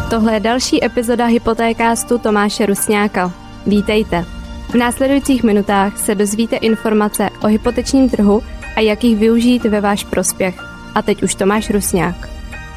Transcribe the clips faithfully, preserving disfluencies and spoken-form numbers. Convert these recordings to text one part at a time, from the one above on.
Tohle je další epizoda Hypotékástu Tomáše Rusňáka. Vítejte. V následujících minutách se dozvíte informace o hypotečním trhu a jak jich využít ve váš prospěch. A teď už Tomáš Rusňák.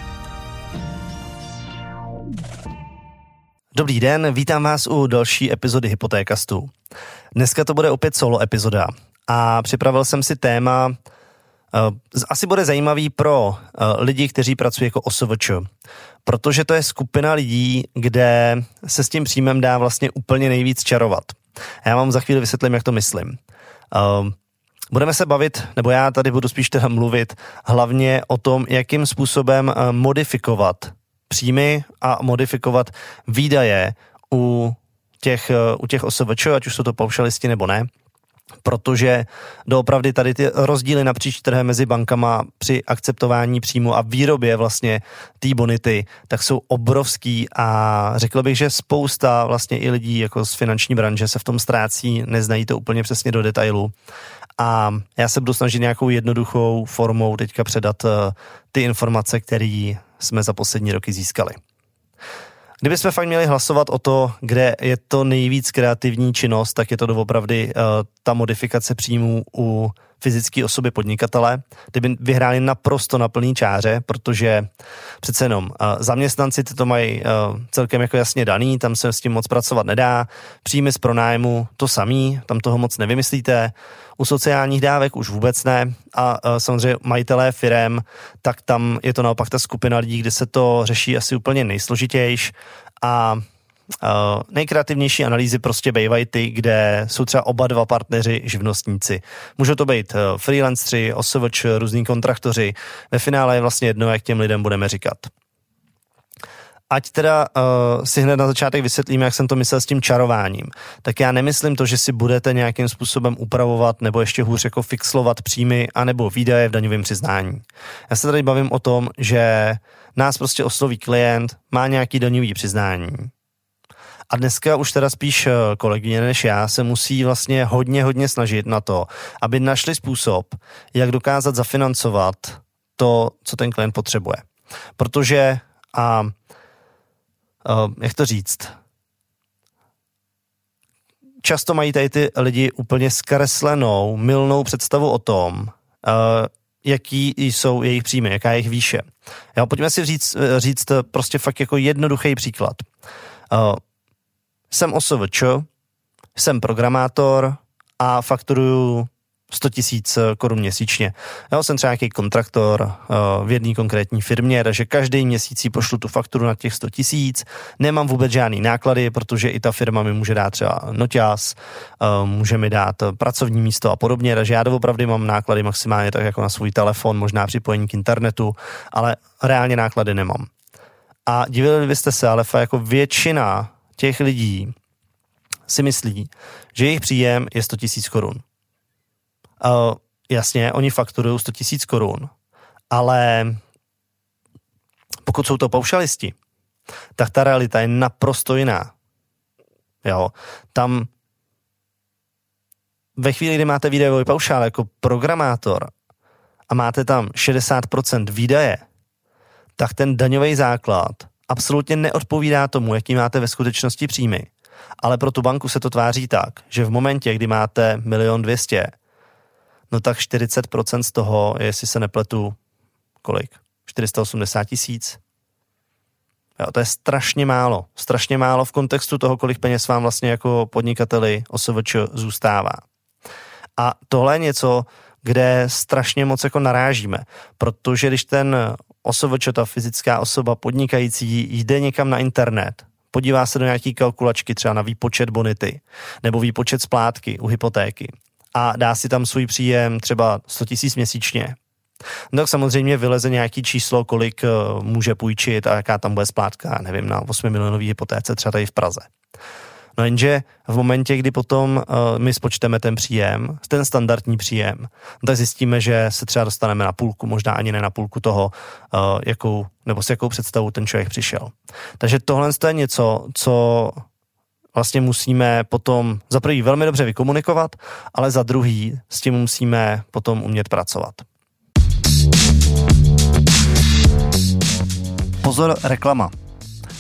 Dobrý den, vítám vás u další epizody Hypotékastu. Dneska to bude opět solo epizoda a připravil jsem si téma, uh, asi bude zajímavý pro uh, lidi, kteří pracují jako O S V Č, protože to je skupina lidí, kde se s tím příjmem dá vlastně úplně nejvíc čarovat. A já vám za chvíli vysvětlím, jak to myslím. Uh, budeme se bavit, nebo já tady budu spíš teda mluvit, hlavně o tom, jakým způsobem uh, modifikovat příjmy a modifikovat výdaje u těch, u těch O S V Č, ať už jsou to paušalisti nebo ne, protože doopravdy tady ty rozdíly napříč trhem mezi bankama při akceptování příjmu a výrobě vlastně té bonity, tak jsou obrovský a řekl bych, že spousta vlastně i lidí jako z finanční branže se v tom ztrácí, neznají to úplně přesně do detailu. A já se budu snažit nějakou jednoduchou formou teďka předat uh, ty informace, které jsme za poslední roky získali. Kdybychom fakt měli hlasovat o to, kde je to nejvíc kreativní činnost, tak je to doopravdy uh, ta modifikace příjmů u fyzické osoby podnikatele, kdyby vyhráli naprosto na plný čáře, protože přece jenom uh, zaměstnanci ty to mají uh, celkem jako jasně daný, tam se s tím moc pracovat nedá, příjmy z pronájmu to samý, tam toho moc nevymyslíte, u sociálních dávek už vůbec ne a uh, samozřejmě majitelé firem, tak tam je to naopak ta skupina lidí, kde se to řeší asi úplně nejsložitější a Uh, nejkreativnější analýzy prostě bývají ty, kde jsou třeba oba dva partneři živnostníci. Můžou to být uh, freelancři, O S V Č, různí kontraktoři. Ve finále je vlastně jedno, jak těm lidem budeme říkat. Ať teda uh, si hned na začátek vysvětlíme, jak jsem to myslel s tím čarováním. Tak já nemyslím to, že si budete nějakým způsobem upravovat nebo ještě hůř jako fixlovat příjmy anebo výdaje v daňovém přiznání. Já se tady bavím o tom, že nás prostě osloví klient, má nějaký daňový přiznání. A dneska už teda spíš kolegyně než já se musí vlastně hodně, hodně snažit na to, aby našli způsob, jak dokázat zafinancovat to, co ten klient potřebuje. Protože, a, a jak to říct, často mají tady ty lidi úplně zkreslenou, mylnou představu o tom, a, jaký jsou jejich příjmy, jaká je jejich výše. Jo, pojďme si říct, říct prostě fakt jako jednoduchý příklad. A, Jsem O S V Č, jsem programátor a fakturuju sto tisíc korun měsíčně. Já jsem třeba nějaký kontraktor uh, v jedné konkrétní firmě, takže každý měsíc si pošlu tu fakturu na těch sto tisíc, nemám vůbec žádný náklady, protože i ta firma mi může dát třeba noťaz, uh, může mi dát pracovní místo a podobně, takže já doopravdy mám náklady maximálně tak jako na svůj telefon, možná připojení k internetu, ale reálně náklady nemám. A divili byste se, ale jako většina těch lidí si myslí, že jejich příjem je sto tisíc korun. Uh, jasně, oni fakturují sto tisíc korun, ale pokud jsou to paušalisti, tak ta realita je naprosto jiná. Jo, tam ve chvíli, kdy máte výdajový paušál jako programátor a máte tam šedesát procent výdaje, tak ten daňový základ absolutně neodpovídá tomu, jaký máte ve skutečnosti příjmy. Ale pro tu banku se to tváří tak, že v momentě, kdy máte milion dvěstě, no tak čtyřicet procent z toho, jestli se nepletu, kolik? čtyři sta osmdesát tisíc. Jo, to je strašně málo. Strašně málo v kontextu toho, kolik peněz vám vlastně jako podnikateli O S V Č zůstává. A tohle je něco, kde strašně moc jako narážíme, protože když ten O S V Č, ta fyzická osoba podnikající, jde někam na internet, podívá se do nějaký kalkulačky třeba na výpočet bonity nebo výpočet splátky u hypotéky a dá si tam svůj příjem třeba sto tisíc měsíčně, no tak samozřejmě vyleze nějaký číslo, kolik může půjčit a jaká tam bude splátka, nevím, na osmi milionový hypotéce třeba tady v Praze. No jenže v momentě, kdy potom uh, my spočteme ten příjem, ten standardní příjem, no tak zjistíme, že se třeba dostaneme na půlku, možná ani ne na půlku toho, uh, jakou, nebo s jakou představou ten člověk přišel. Takže tohle je něco, co vlastně musíme potom za prvý velmi dobře vykomunikovat, ale za druhý s tím musíme potom umět pracovat. Pozor, reklama.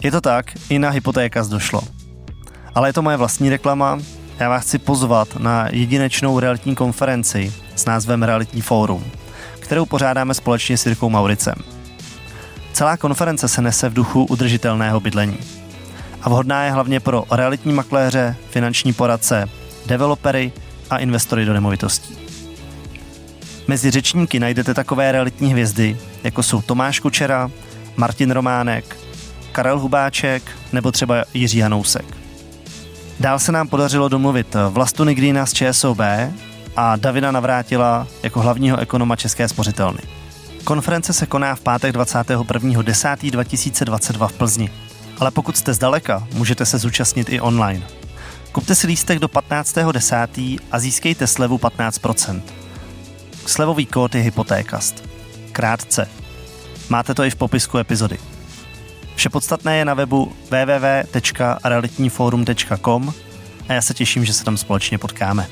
Je to tak, i na Hypotékast došlo. Ale je to moje vlastní reklama. Já vás chci pozvat na jedinečnou realitní konferenci s názvem Realitní fórum, kterou pořádáme společně s Jirkou Mauricem. Celá konference se nese v duchu udržitelného bydlení. A vhodná je hlavně pro realitní makléře, finanční poradce, developery a investory do nemovitostí. Mezi řečníky najdete takové realitní hvězdy, jako jsou Tomáš Kučera, Martin Románek, Karel Hubáček nebo třeba Jiří Hanousek. Dál se nám podařilo domluvit Vlastu Nigrina z ČSOB a Davida Navrátila jako hlavního ekonoma České spořitelny. Konference se koná v pátek dvacátého prvního desátého dva tisíce dvacet dva v Plzni. Ale pokud jste zdaleka, můžete se zúčastnit i online. Kupte si lístek do patnáctého desátého a získejte slevu patnáct procent. Slevový kód je Hypotékast. Krátce. Máte to i v popisku epizody. Vše podstatné je na webu w w w tečka realitníforum tečka com a já se těším, že se tam společně potkáme.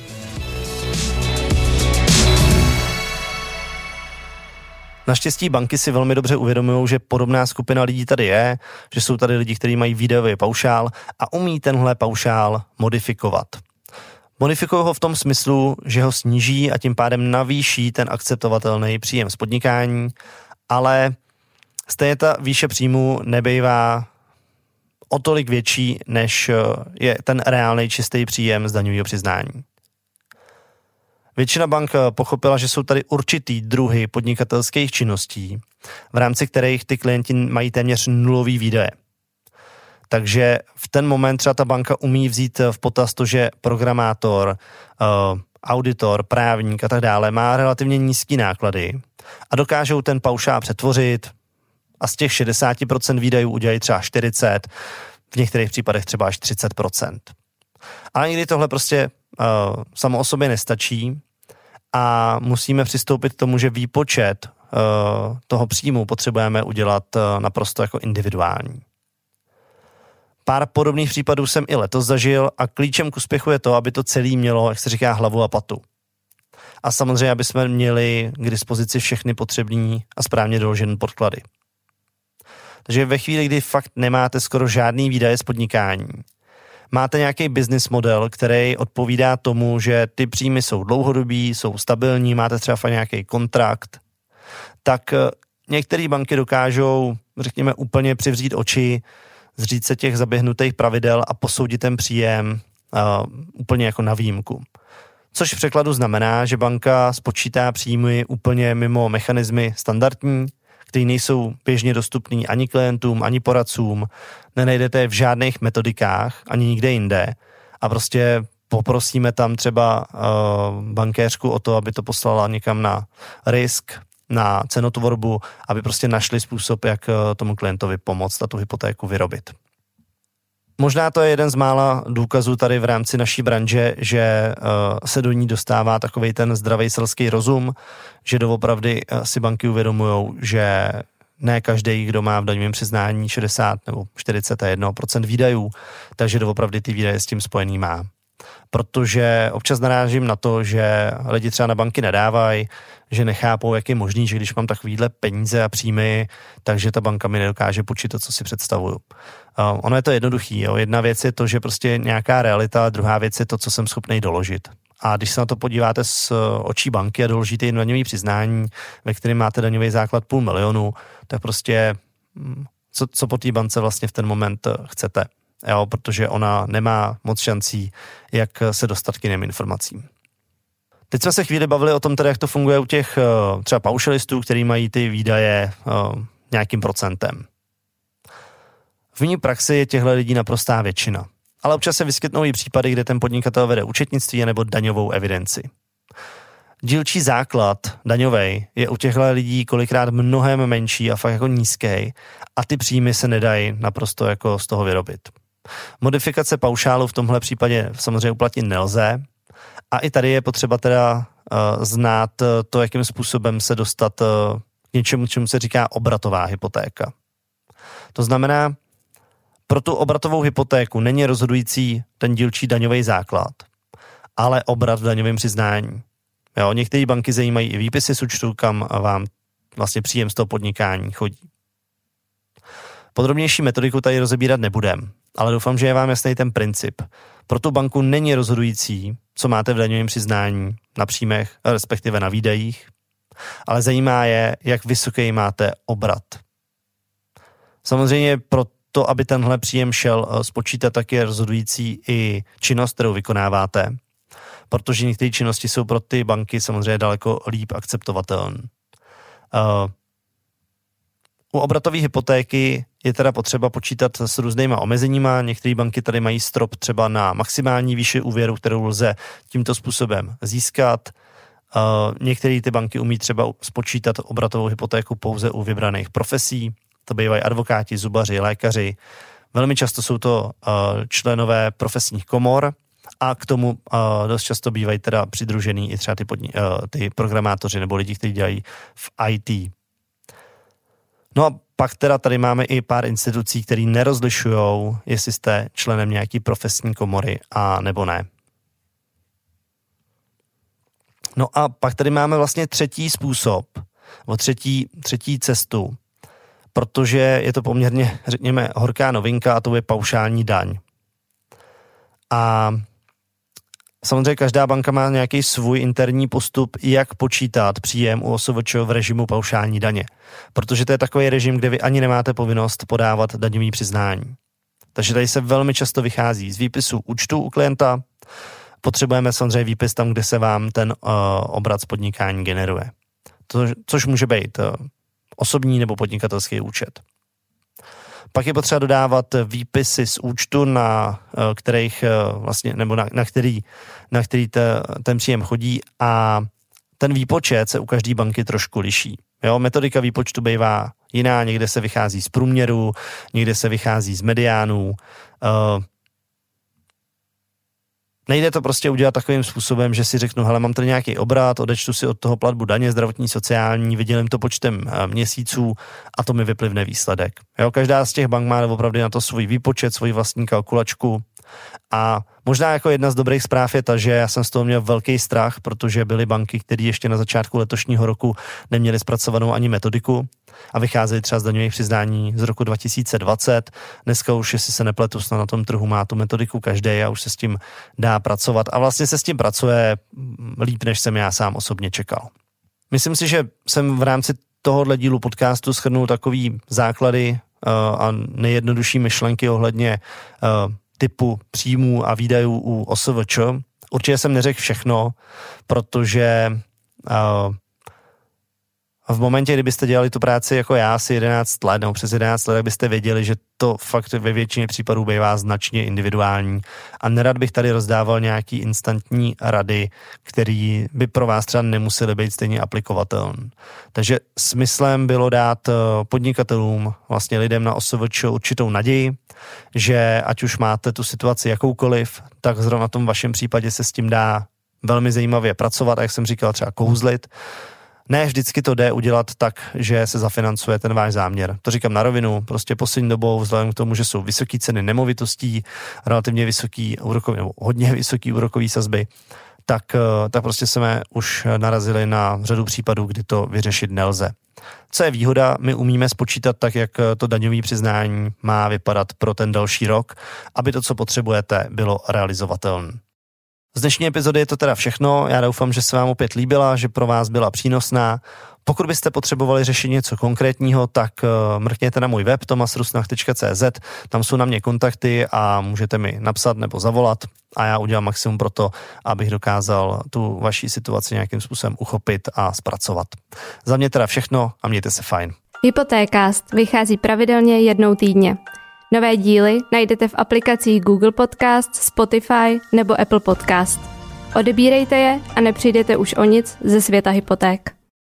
Naštěstí banky si velmi dobře uvědomují, že podobná skupina lidí tady je, že jsou tady lidi, kteří mají výdajový paušál a umí tenhle paušál modifikovat. Modifikují ho v tom smyslu, že ho sníží a tím pádem navýší ten akceptovatelný příjem z podnikání, ale stejně ta výše příjmu nebejvá o tolik větší, než je ten reálný čistý příjem z daňového přiznání. Většina bank pochopila, že jsou tady určitý druhy podnikatelských činností, v rámci kterých ty klienti mají téměř nulový výdaje. Takže v ten moment třeba ta banka umí vzít v potaz to, že programátor, auditor, právník a tak dále má relativně nízký náklady a dokážou ten paušál přetvořit a z těch šedesát procent výdajů udělají třeba čtyřicet procent, v některých případech třeba až třicet procent. Ale někdy tohle prostě uh, samo o sobě nestačí a musíme přistoupit k tomu, že výpočet uh, toho příjmu potřebujeme udělat uh, naprosto jako individuální. Pár podobných případů jsem i letos zažil a klíčem k úspěchu je to, aby to celé mělo, jak se říká, hlavu a patu. A samozřejmě, aby jsme měli k dispozici všechny potřebné a správně doložené podklady. Takže ve chvíli, kdy fakt nemáte skoro žádný výdaje z podnikání, máte nějaký business model, který odpovídá tomu, že ty příjmy jsou dlouhodobí, jsou stabilní, máte třeba fakt nějaký kontrakt, tak některé banky dokážou, řekněme, úplně přivřít oči, zříct se těch zaběhnutých pravidel a posoudit ten příjem uh, úplně jako na výjimku. Což v překladu znamená, že banka spočítá příjmy úplně mimo mechanismy standardní, které nejsou běžně dostupný ani klientům, ani poradcům, nenajdete v žádných metodikách, ani nikde jinde a prostě poprosíme tam třeba uh, bankéřku o to, aby to poslala někam na risk, na cenotvorbu, aby prostě našli způsob, jak uh, tomu klientovi pomoct a tu hypotéku vyrobit. Možná to je jeden z mála důkazů tady v rámci naší branže, že uh, se do ní dostává takovej ten zdravý selský rozum, že doopravdy uh, si banky uvědomujou, že ne každý, kdo má v daňovém přiznání šedesát nebo čtyřicet jedna procent výdajů, takže doopravdy ty výdaje s tím spojený má. Protože občas narážím na to, že lidi třeba na banky nedávají, že nechápou, jak je možný, že když mám takovýhle peníze a příjmy, takže ta banka mi nedokáže počítat, co si představuju. Uh, ono je to jednoduchý. Jo. Jedna věc je to, že prostě nějaká realita, a druhá věc je to, co jsem schopný doložit. A když se na to podíváte z očí banky a doložíte jim daňové přiznání, ve kterém máte daňový základ půl milionu, tak prostě co, co po té bance vlastně v ten moment chcete. Jo, protože ona nemá moc šancí, jak se dostat k jiným informacím. Teď jsme se chvíli bavili o tom, tedy, jak to funguje u těch třeba paušalistů, kteří mají ty výdaje uh, nějakým procentem. V mý praxi je těchto lidí naprostá většina. Ale občas se vyskytnou i případy, kde ten podnikatel vede účetnictví nebo daňovou evidenci. Dílčí základ daňovej je u těchto lidí kolikrát mnohem menší a fakt jako nízký a ty příjmy se nedají naprosto jako z toho vyrobit. Modifikace paušálu v tomhle případě samozřejmě uplatnit nelze a i tady je potřeba teda uh, znát to, jakým způsobem se dostat uh, k něčemu, čemu se říká obratová hypotéka. To znamená, pro tu obratovou hypotéku není rozhodující ten dílčí daňový základ, ale obrat v daňovém přiznání. Jo, některé banky zajímají i výpisy z účtu, kam vám vlastně příjem z toho podnikání chodí. Podrobnější metodiku tady rozebírat nebudem, ale doufám, že je vám jasný ten princip. Pro tu banku není rozhodující, co máte v daňovém přiznání, na příjmech, respektive na výdajích, ale zajímá je, jak vysoký máte obrat. Samozřejmě pro to, aby tenhle příjem šel spočítat, tak je rozhodující i činnost, kterou vykonáváte, protože některé činnosti jsou pro ty banky samozřejmě daleko líp akceptovatelné. Uh, u obratové hypotéky je teda potřeba počítat s různýma omezeníma. Některé banky tady mají strop třeba na maximální výši úvěru, kterou lze tímto způsobem získat. Uh, některé ty banky umí třeba spočítat obratovou hypotéku pouze u vybraných profesí. To bývají advokáti, zubaři, lékaři. Velmi často jsou to uh, členové profesních komor a k tomu uh, dost často bývají teda přidružený i třeba ty, podni- uh, ty programátoři nebo lidi, kteří dělají v í té. No a pak teda tady máme i pár institucí, které nerozlišují, jestli jste členem nějaký profesní komory a nebo ne. No a pak tady máme vlastně třetí způsob, nebo třetí, třetí cestu, protože je to poměrně, řekněme, horká novinka a to je paušální daň. A samozřejmě každá banka má nějaký svůj interní postup, jak počítat příjem u O S V Č v režimu paušální daně. Protože to je takový režim, kde vy ani nemáte povinnost podávat daňový přiznání. Takže tady se velmi často vychází z výpisu účtu u klienta. Potřebujeme samozřejmě výpis tam, kde se vám ten uh, obrat z podnikání generuje. To, což může být uh, osobní nebo podnikatelský účet. Pak je potřeba dodávat výpisy z účtu, na kterých vlastně, nebo na, na který, na který te, ten příjem chodí a ten výpočet se u každé banky trošku liší. Jo, metodika výpočtu bývá jiná, někde se vychází z průměru, někde se vychází z mediánů. Uh, Nejde to prostě udělat takovým způsobem, že si řeknu, hele, mám tady nějaký obrat, odečtu si od toho platbu daně, zdravotní, sociální, vydělím to počtem měsíců a to mi vyplivne výsledek. Jo, každá z těch bank má opravdu na to svůj výpočet, svoji vlastní kalkulačku a možná jako jedna z dobrých zpráv je ta, že já jsem z toho měl velký strach, protože byly banky, které ještě na začátku letošního roku neměly zpracovanou ani metodiku a vycházely třeba z daňových přiznání z roku dva tisíce dvacet. Dneska už, jestli se nepletu, snad na tom trhu má tu metodiku každý a už se s tím dá pracovat a vlastně se s tím pracuje líp, než jsem já sám osobně čekal. Myslím si, že jsem v rámci tohohle dílu podcastu shrnul takový základy uh, a nejjednodušší myšlenky ohledně uh, typu příjmů a výdajů u O S V Č. Určitě jsem neřekl všechno, protože uh, v momentě, kdybyste dělali tu práci jako já asi jedenáct let nebo přes jedenáct let, tak byste věděli, že to fakt ve většině případů bývá značně individuální a nerad bych tady rozdával nějaký instantní rady, které by pro vás třeba nemusely být stejně aplikovatelné. Takže smyslem bylo dát podnikatelům, vlastně lidem na O S V Č určitou naději, že ať už máte tu situaci jakoukoliv, tak zrovna v tom vašem případě se s tím dá velmi zajímavě pracovat a jak jsem říkal, třeba kouzlit. Ne vždycky to jde udělat tak, že se zafinancuje ten váš záměr. To říkám na rovinu, prostě poslední dobou vzhledem k tomu, že jsou vysoké ceny nemovitostí, relativně vysoký úrokový, nebo hodně vysoký úrokový sazby, tak, tak prostě jsme už narazili na řadu případů, kdy to vyřešit nelze. Co je výhoda, my umíme spočítat tak, jak to daňové přiznání má vypadat pro ten další rok, aby to, co potřebujete, bylo realizovatelné. Z dnešní epizody je to teda všechno, já doufám, že se vám opět líbila, že pro vás byla přínosná. Pokud byste potřebovali řešit něco konkrétního, tak mrkněte na můj web tomas rusnach tečka cé zet, tam jsou na mě kontakty a můžete mi napsat nebo zavolat a já udělám maximum pro to, abych dokázal tu vaši situaci nějakým způsobem uchopit a zpracovat. Za mě teda všechno a mějte se fajn. Hypotékast vychází pravidelně jednou týdně. Nové díly najdete v aplikacích Google Podcast, Spotify nebo Apple Podcast. Odebírejte je a nepřijdete už o nic ze světa hypoték.